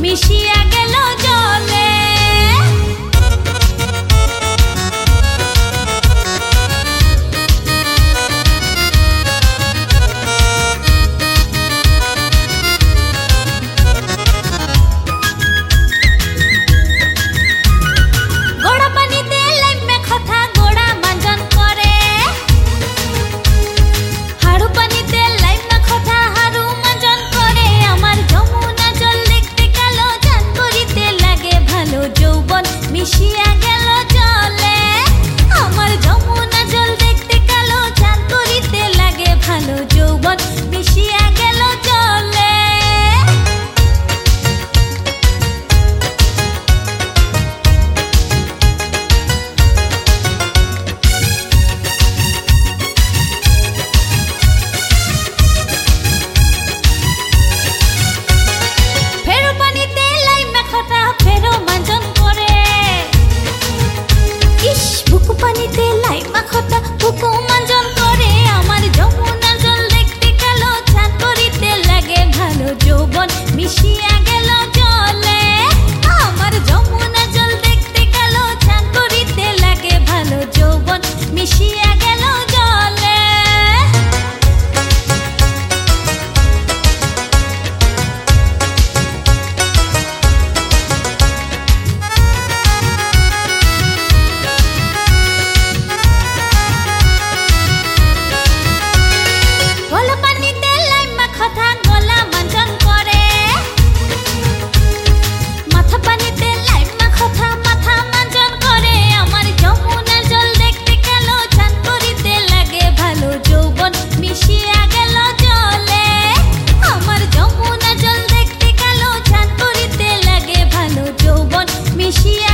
মিশিয়া গেল জলে। গোড়া পানিতে লাইমে কথা গোড়া মাঞ্জন করে, হাড়ু পানিতে লাইমে কথা হাড়ু মাঞ্জন করে। আমার যমুনা জল দেখতে কালো, চান করিতে লাগে ভালো, যৌবন মিশিয়া গেল জলে। আমার যমুনা জল দেখতে কালো, চান করিতে লাগে ভালো, যৌবন মিশিয়া গেল জলে। ফেরো পানিতে লাইমে কথা ফেরো মাঞ্জন করে, ইস বুকু পানিতে লাইমে কথা বুকু মাঞ্জন করে। আমার যমুনা জল দেখতে কালো, চান করিতে লাগে ভালো, যৌবন মিশিয়া গেল জলে। আমার যমুনা জল দেখতে কালো, চান করিতে লাগে ভালো, যৌবন মিশিয়া গেল জলে। গোলা পানিতে লাইমে কথা গোলা মাঞ্জন করে, মাথা পানিতে লাইমে কথা মাথা মাঞ্জন করে। আমার যমুনা জল দেখতে কালো, চান করিতে লাগে ভালো, যৌবন মিশিয়া গেল জলে। আমার যমুনা জল দেখতে কালো, চান করিতে লাগে ভালো, যৌবন মিশিয়া